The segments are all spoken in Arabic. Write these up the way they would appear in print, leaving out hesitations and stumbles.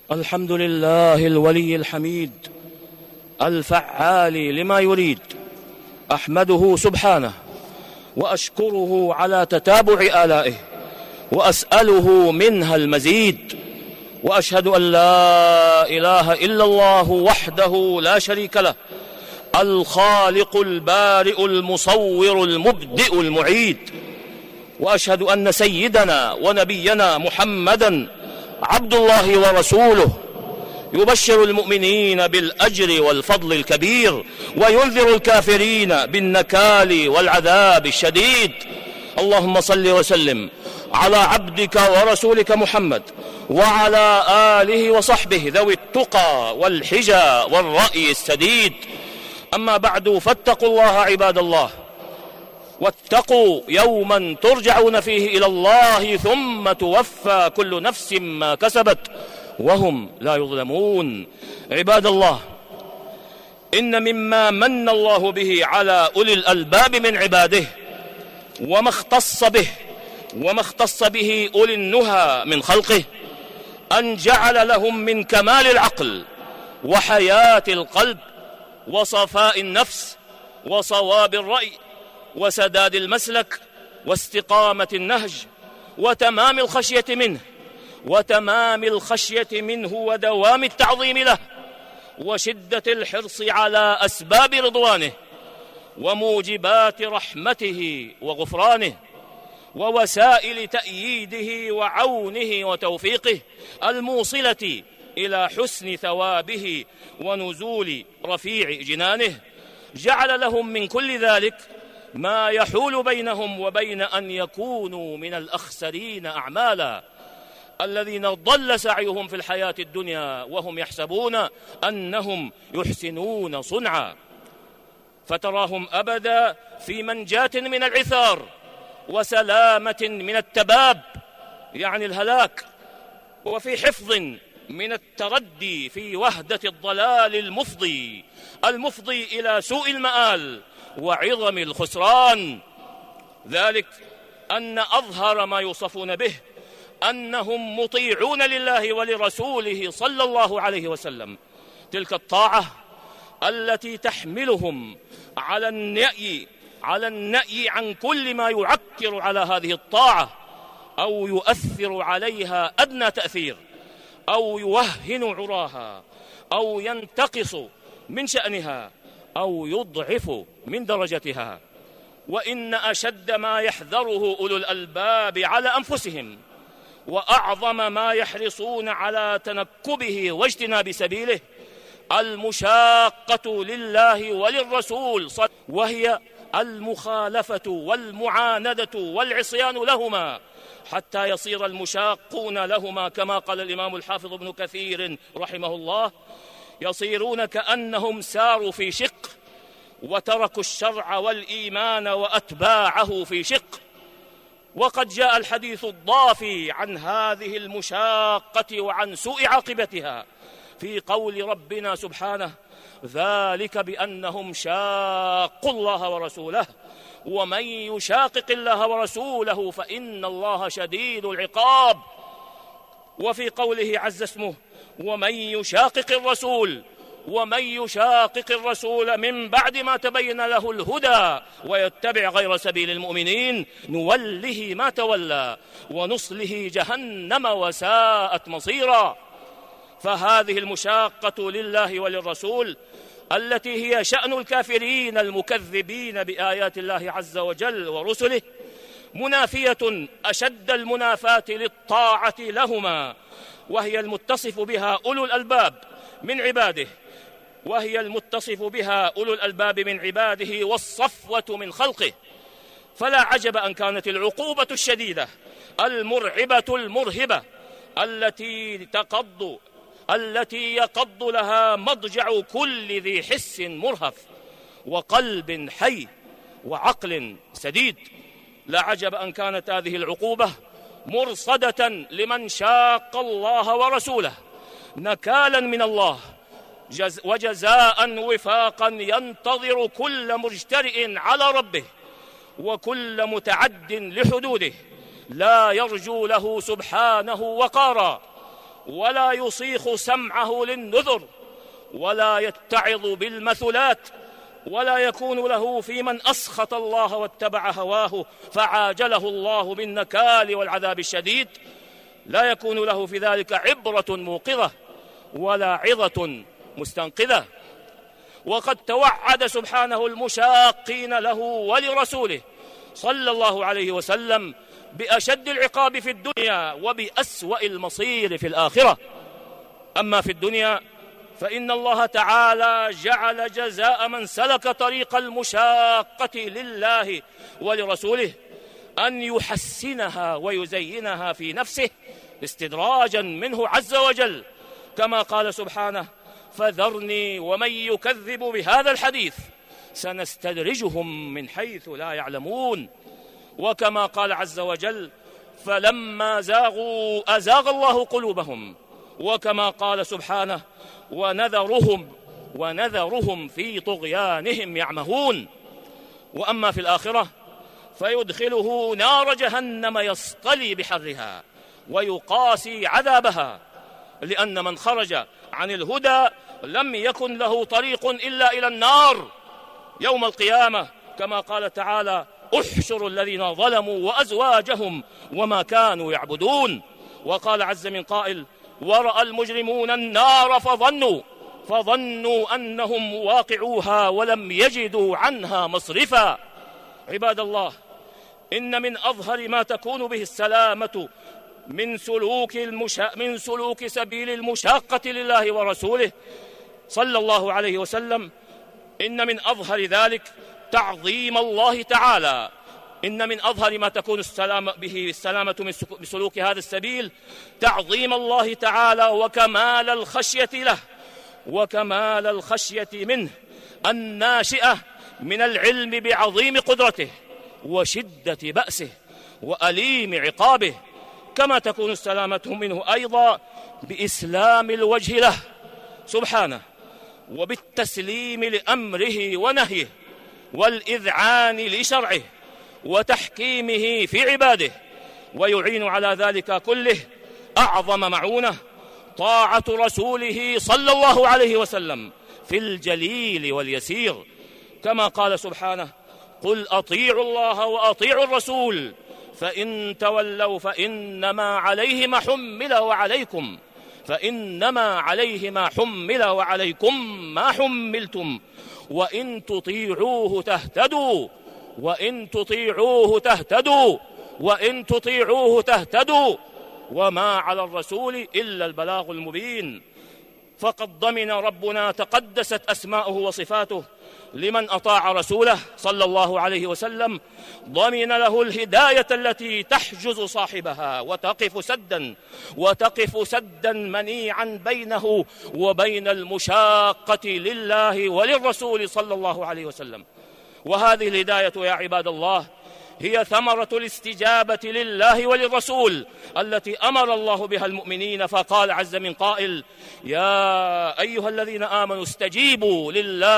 الحمد لله الولي الحميد الفعال لما يريد، أحمده سبحانه وأشكره على تتابع آلائه وأسأله منها المزيد، وأشهد أن لا إله إلا الله وحده لا شريك له، الخالق البارئ المصور المبدئ المعيد، وأشهد أن سيدنا ونبينا محمدًا عبد الله ورسوله، يبشر المؤمنين بالأجر والفضل الكبير وينذر الكافرين بالنكال والعذاب الشديد. اللهم صل وسلم على عبدك ورسولك محمد وعلى آله وصحبه ذوي التقى والحجى والرأي السديد. أما بعد، فاتقوا الله عباد الله، واتقوا يوما ترجعون فيه إلى الله ثم توفى كل نفس ما كسبت وهم لا يظلمون. عباد الله، إن مما من الله به على أولي الألباب من عباده وما اختص به أولي النهى من خلقه أن جعل لهم من كمال العقل وحياة القلب وصفاء النفس وصواب الرأي وسداد المسلك واستقامة النهج وتمام الخشية منه ودوام التعظيم له وشدة الحرص على أسباب رضوانه وموجبات رحمته وغفرانه ووسائل تأييده وعونه وتوفيقه الموصلة إلى حسن ثوابه ونزول رفيع جنانه. جعل لهم من كل ذلك ما يحول بينهم وبين أن يكونوا من الأخسرين أعمالا، الذين ضل سعيهم في الحياة الدنيا وهم يحسبون أنهم يحسنون صنعا، فتراهم أبدا في منجاة من العثار وسلامة من التباب يعني الهلاك، وفي حفظ من التردي في وهدة الضلال المفضي إلى سوء المآل وعظم الخسران. ذلك أن أظهر ما يوصفون به أنهم مطيعون لله ولرسوله صلى الله عليه وسلم، تلك الطاعة التي تحملهم على النأي عن كل ما يعكر على هذه الطاعة أو يؤثر عليها أدنى تأثير أو يوهن عراها أو ينتقص من شأنها أو يضعف من درجتها. وإن أشد ما يحذره أولو الألباب على أنفسهم وأعظم ما يحرصون على تنكبه واجتناب سبيله المشاقة لله وللرسول، وهي المخالفة والمعاندة والعصيان لهما حتى يصير المشاقون لهما كما قال الإمام الحافظ ابن كثير رحمه الله: يصيرون كأنهم ساروا في شق وتركوا الشرع والإيمان وأتباعه في شق. وقد جاء الحديث الضافي عن هذه المشاقة وعن سوء عاقبتها في قول ربنا سبحانه: ذلك بأنهم شاقوا الله ورسوله ومن يشاقق الله ورسوله فإن الله شديد العقاب. وفي قوله عز اسمه: ومن يشاقق الرسول من بعد ما تبين له الهدى ويتبع غير سبيل المؤمنين نوله ما تولى ونصله جهنم وساءت مصيرا. فهذه المشاقة لله وللرسول التي هي شأن الكافرين المكذبين بآيات الله عز وجل ورسله منافية أشد المنافاة للطاعة لهما، وهي المتصف بها أولو الألباب من عباده والصفوة من خلقه. فلا عجب أن كانت العقوبة الشديدة المرعبة المرهبة التي يقض لها مضجع كل ذي حس مرهف وقلب حي وعقل سديد، لا عجب أن كانت هذه العقوبة مرصدة لمن شاق الله ورسوله نكالا من الله وجزاء وفاقا ينتظر كل مجترئ على ربه وكل متعد لحدوده لا يرجو له سبحانه وقارا ولا يصيخ سمعه للنذر، ولا يتعظ بالمثلات، ولا يكون له في من أسخط الله واتبع هواه فعاجله الله بالنكال والعذاب الشديد، لا يكون له في ذلك عبرة موقظة ولا عظة مستنقذة. وقد توعد سبحانه المشاقين له ولرسوله صلى الله عليه وسلم بأشد العقاب في الدنيا وبأسوأ المصير في الآخرة. أما في الدنيا فإن الله تعالى جعل جزاء من سلك طريق المشاقة لله ولرسوله أن يحسنها ويزينها في نفسه استدراجا منه عز وجل، كما قال سبحانه: فذرني ومن يكذب بهذا الحديث سنستدرجهم من حيث لا يعلمون. وكما قال عز وجل: فلما زاغوا أزاغ الله قلوبهم. وكما قال سبحانه: ونذرهم في طغيانهم يعمهون. وأما في الآخرة فيدخله نار جهنم يصطلي بحرها ويقاسي عذابها، لأن من خرج عن الهدى لم يكن له طريق إلا إلى النار يوم القيامة، كما قال تعالى: احشروا الذين ظلموا وأزواجهم وما كانوا يعبدون. وقال عز من قائل: ورأى المجرمون النار فظنوا أنهم واقعوها ولم يجدوا عنها مصرفا. عباد الله، إن من أظهر ما تكون به السلامة من سلوك سبيل المشاقة لله ورسوله صلى الله عليه وسلم، إن من أظهر ذلك تعظيم الله تعالى. إن من أظهر ما تكون السلامة من سلوك هذا السبيل تعظيم الله تعالى وكمال الخشية له وكمال الخشية منه الناشئة من العلم بعظيم قدرته وشدة بأسه وأليم عقابه، كما تكون السلامة منه أيضا بإسلام الوجه له سبحانه وبالتسليم لأمره ونهيه والإذعان لشرعه وتحكيمه في عباده. ويعين على ذلك كله أعظم معونة طاعة رسوله صلى الله عليه وسلم في الجليل واليسير، كما قال سبحانه: قل أطيعوا الله وأطيعوا الرسول فإن تولوا فإنما عليه ما حمل وعليكم ما حملتم وإن تطيعوه تهتدوا وما على الرسول إلا البلاغ المبين. فقد ضمن ربنا تقدست أسماؤه وصفاته لمن أطاع رسوله صلى الله عليه وسلم، ضمن له الهداية التي تحجز صاحبها وتقف سدا منيعا بينه وبين المشاقة لله وللرسول صلى الله عليه وسلم. وهذه الهداية يا عباد الله هي ثمرة الاستجابة لله وللرسول التي أمر الله بها المؤمنين، فقال عز من قائل: يا أيها الذين آمنوا استجيبوا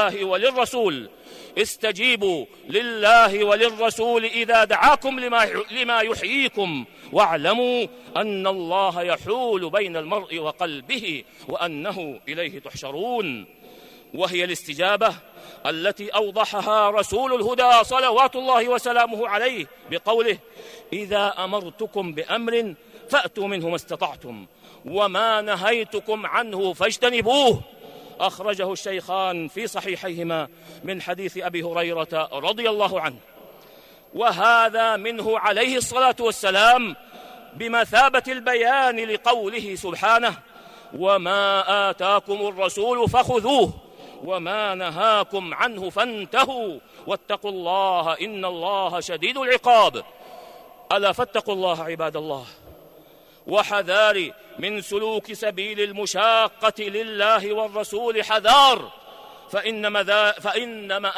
لله وللرسول إذا دعاكم لما يحييكم واعلموا أن الله يحول بين المرء وقلبه وأنه إليه تحشرون. وهي الاستجابة التي أوضحها رسول الهدى صلوات الله وسلامه عليه بقوله: إذا أمرتكم بأمر فأتوا منه ما استطعتم وما نهيتكم عنه فاجتنبوه. أخرجه الشيخان في صحيحيهما من حديث أبي هريرة رضي الله عنه. وهذا منه عليه الصلاة والسلام بمثابة البيان لقوله سبحانه: وما آتاكم الرسول فخذوه وما نهاكم عنه فانتهوا واتقوا الله إن الله شديد العقاب. ألا فاتقوا الله عباد الله، وحذار من سلوك سبيل المشاقة لله والرسول حذار، فإن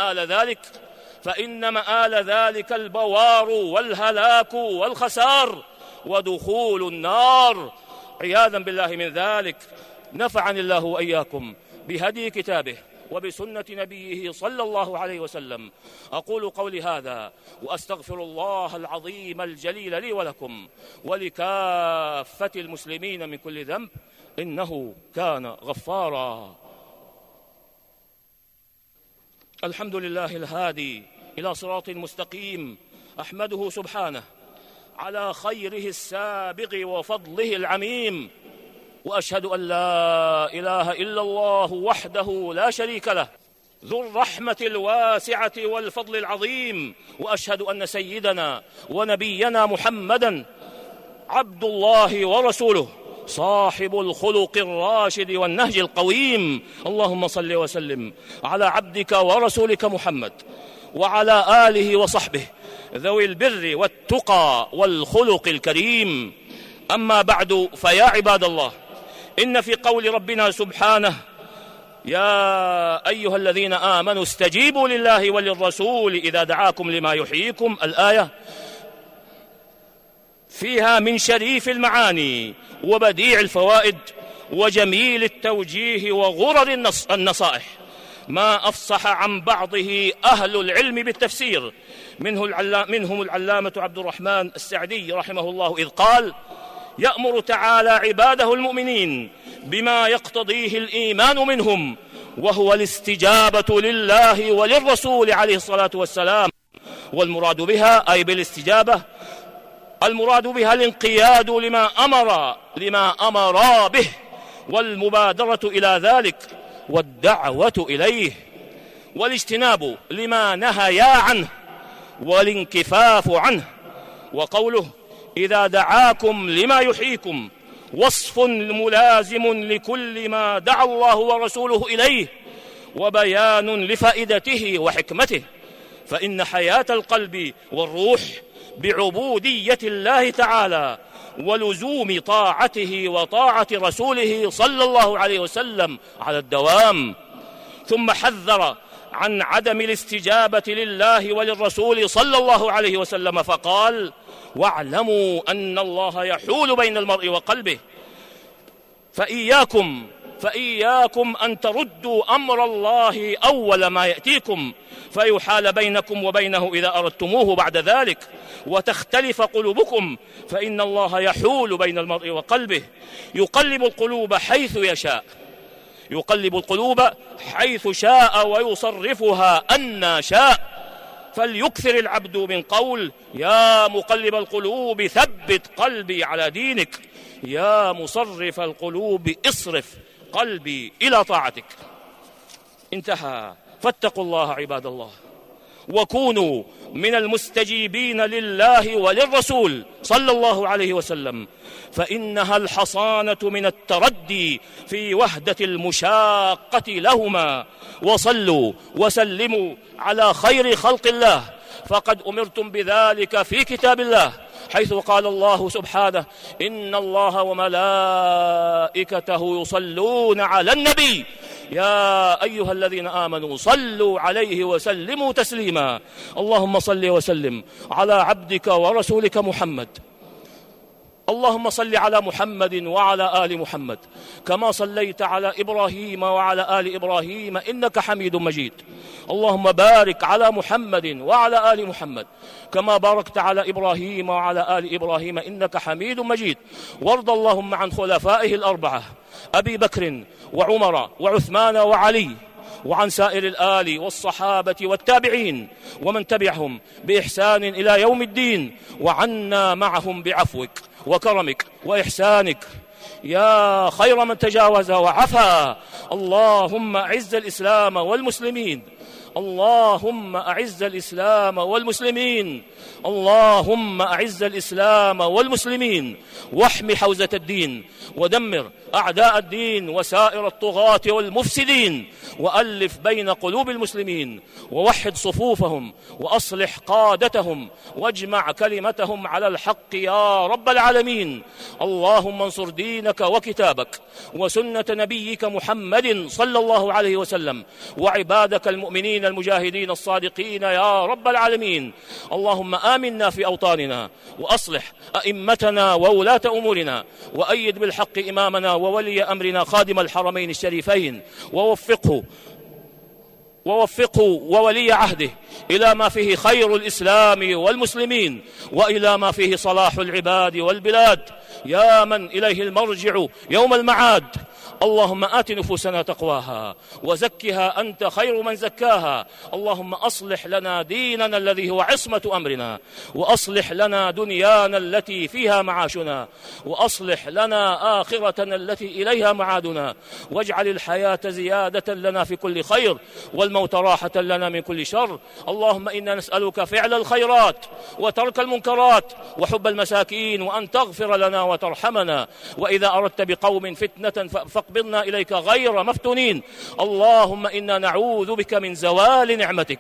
مآل ذلك البوار والهلاك والخسار ودخول النار عياذا بالله من ذلك. نفعني الله وإياكم بهدي كتابه وبسنة نبيه صلى الله عليه وسلم. أقول قولي هذا وأستغفر الله العظيم الجليل لي ولكم ولكافة المسلمين من كل ذنب، إنه كان غفارا. الحمد لله الهادي إلى صراط مستقيم، أحمده سبحانه على خيره السابق وفضله العميم، وأشهد أن لا إله إلا الله وحده لا شريك له ذو الرحمة الواسعة والفضل العظيم، وأشهد أن سيدنا ونبينا محمدًا عبد الله ورسوله صاحب الخلق الراشد والنهج القويم. اللهم صل وسلم على عبدك ورسولك محمد وعلى آله وصحبه ذوي البر والتقى والخلق الكريم. أما بعد، فيا عباد الله، إن في قول ربنا سبحانه: يا أيها الذين آمنوا استجيبوا لله وللرسول إذا دعاكم لما يحييكم، الآية فيها من شريف المعاني وبديع الفوائد وجميل التوجيه وغرر النصائح ما أفصح عن بعضه أهل العلم بالتفسير، منهم العلامة عبد الرحمن السعدي رحمه الله، إذ قال: يأمر تعالى عباده المؤمنين بما يقتضيه الإيمان منهم، وهو الاستجابة لله وللرسول عليه الصلاة والسلام. والمراد بها، أي بالاستجابة، المراد بها الانقياد لما أمر به، والمبادرة إلى ذلك، والدعوة إليه، والاجتناب لما نهيا عنه، والانكفاف عنه. وقوله: إذا دعاكم لما يحييكم، وصف ملازم لكل ما دعا الله ورسوله إليه، وبيان لفائدته وحكمته، فإن حياة القلب والروح بعبودية الله تعالى ولزوم طاعته وطاعة رسوله صلى الله عليه وسلم على الدوام. ثم حذر عن عدم الاستجابة لله وللرسول صلى الله عليه وسلم فقال: واعلموا أن الله يحول بين المرء وقلبه، فإياكم أن تردوا أمر الله أول ما يأتيكم، فيحال بينكم وبينه إذا أردتموه بعد ذلك، وتختلف قلوبكم، فإن الله يحول بين المرء وقلبه، يقلب القلوب حيث يشاء، يقلب القلوب حيث شاء ويصرفها أن شاء. فليكثر العبد من قول: يا مقلب القلوب ثبت قلبي على دينك، يا مصرف القلوب اصرف قلبي إلى طاعتك. انتهى. فاتقوا الله عباد الله، وكونوا من المستجيبين لله وللرسول صلى الله عليه وسلم، فإنها الحصانة من التردي في وهدة المشاقة لهما. وصلوا وسلموا على خير خلق الله، فقد أمرتم بذلك في كتاب الله، حيث قال الله سبحانه: إن الله وملائكته يصلون على النبي يا أيها الذين آمنوا صلوا عليه وسلموا تسليما. اللهم صل وسلم على عبدك ورسولك محمد. اللهم صل على محمد وعلى آل محمد كما صليت على إبراهيم وعلى آل إبراهيم إنك حميد مجيد. اللهم بارك على محمد وعلى آل محمد كما باركت على إبراهيم وعلى آل إبراهيم إنك حميد مجيد. وارض اللهم عن خلفائه الأربعة أبي بكر وعمر وعثمان وعلي، وعن سائر الآل والصحابة والتابعين ومن تبعهم بإحسان إلى يوم الدين، وعنا معهم بعفوك وكرمك وإحسانك يا خير من تجاوز وعفا. اللهم أعز الإسلام والمسلمين، اللهم أعز الإسلام والمسلمين، اللهم أعز الإسلام والمسلمين، واحم حوزة الدين، ودمر أعداء الدين وسائر الطغاة والمفسدين، وألف بين قلوب المسلمين، ووحد صفوفهم، وأصلح قادتهم، واجمع كلمتهم على الحق يا رب العالمين. اللهم انصر دينك وكتابك وسنة نبيك محمد صلى الله عليه وسلم، وعبادك المؤمنين المجاهدين الصادقين يا رب العالمين. اللهم آمنا في أوطاننا، وأصلح أئمتنا وولاة أمورنا، وأيد بالحق إمامنا وولي أمرنا خادم الحرمين الشريفين، ووفقه ووفقه وولي عهده إلى ما فيه خير الإسلام والمسلمين، وإلى ما فيه صلاح العباد والبلاد، يا من إليه المرجع يوم المعاد. اللهم آت نفوسنا تقواها وزكها أنت خير من زكاها. اللهم أصلح لنا ديننا الذي هو عصمة أمرنا، وأصلح لنا دنيانا التي فيها معاشنا، وأصلح لنا آخرتنا التي إليها معادنا، واجعل الحياة زيادة لنا في كل خير والموت راحة لنا من كل شر. اللهم إنا نسألك فعل الخيرات وترك المنكرات وحب المساكين، وأن تغفر لنا وترحمنا، وإذا أردت بقوم فتنة فاقبضنا إليك غير مفتونين. اللهم إنا نعوذ بك من زوال نعمتك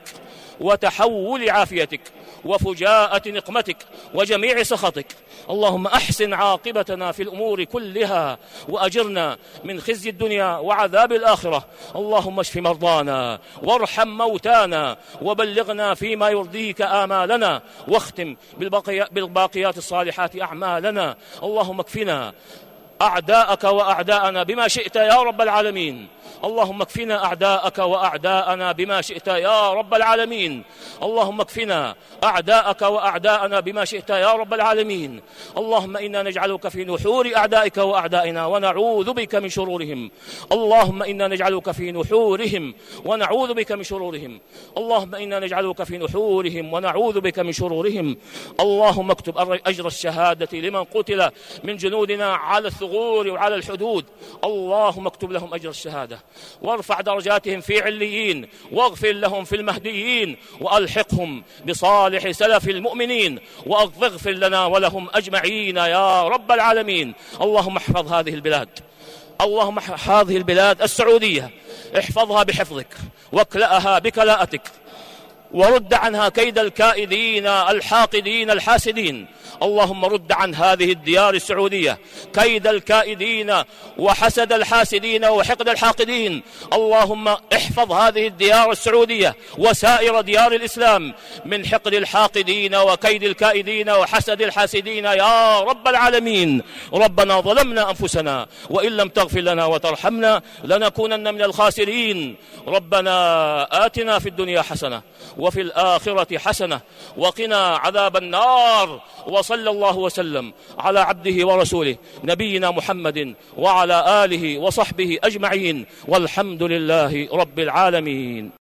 وتحول عافيتك وفجاءة نقمتك وجميع سخطك. اللهم أحسن عاقبتنا في الأمور كلها، وأجرنا من خزي الدنيا وعذاب الآخرة. اللهم اشف مرضانا وارحم موتانا، وبلغنا فيما يرضيك آمالنا، واختم بالباقيات الصالحات أعمالنا. اللهم اكفنا أعداءك وأعداءنا بما شئت يا رب العالمين. اللهم اكفنا أعداءك وأعداءنا بما شئت يا رب العالمين. اللهم اكفنا أعداءك وأعداءنا بما شئت يا رب العالمين. اللهم إنا نجعلك في نحور أعدائك وأعدائنا ونعوذ بك من شرورهم. اللهم إنا نجعلك في نحورهم ونعوذ بك من شرورهم. اللهم إنا نجعلك في نحورهم ونعوذ بك من شرورهم. اللهم اكتب أجر الشهادة لمن قتل من جنودنا على الثغور وعلى الحدود. اللهم اكتب لهم أجر الشهادة، وارفع درجاتهم في عليين، واغفر لهم في المهديين، وألحقهم بصالح سلف المؤمنين، واغفر لنا ولهم أجمعين يا رب العالمين. اللهم احفظ هذه البلاد، اللهم هذه البلاد السعودية احفظها بحفظك، واكلأها بكلاءتك، ورد عنها كيد الكائدين الحاقدين الحاسدين. اللهم رد عن هذه الديار السعودية كيد الكائدين وحسد الحاسدين وحقد الحاقدين. اللهم احفظ هذه الديار السعودية وسائر ديار الإسلام من حقد الحاقدين وكيد الكائدين وحسد الحاسدين يا رب العالمين. ربنا ظلمنا أنفسنا، وإن لم تغفر لنا وترحمنا لنكونن من الخاسرين. ربنا آتنا في الدنيا حسنة وفي الآخرة حسنة وقنا عذاب النار. وصلى الله وسلم على عبده ورسوله نبينا محمد وعلى آله وصحبه أجمعين، والحمد لله رب العالمين.